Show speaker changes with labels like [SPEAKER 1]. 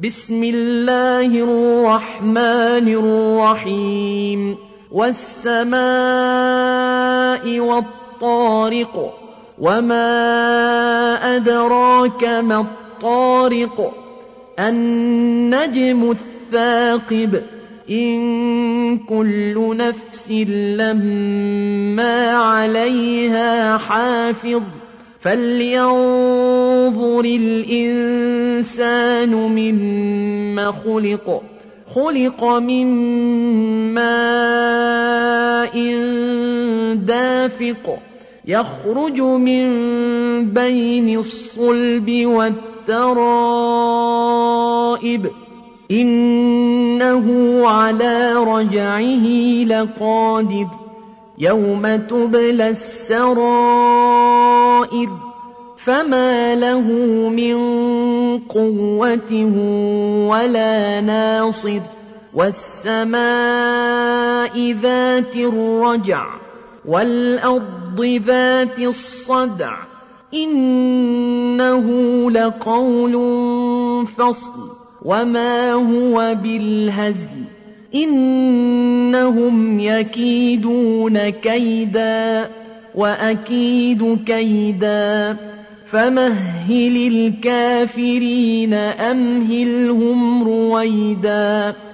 [SPEAKER 1] بسم الله الرحمن الرحيم والسماء والطارق وما أدراك ما الطارق النجم الثاقب إن كل نفس لما عليها حافظ فلينظر الإنسان مما خلق من ماء دافق يخرج من بين الصلب والترائب إنه على رجعه لقادر يوم تبلى السرائر فما له من قوة ولا ناصر والسماء ذات الرجع والأرض ذات الصدع إنه لقول فصل وما هو بالهزل إنهم يكيدون كيدا وأكيد كيدا فمهل الكافرين أمهلهم رويدا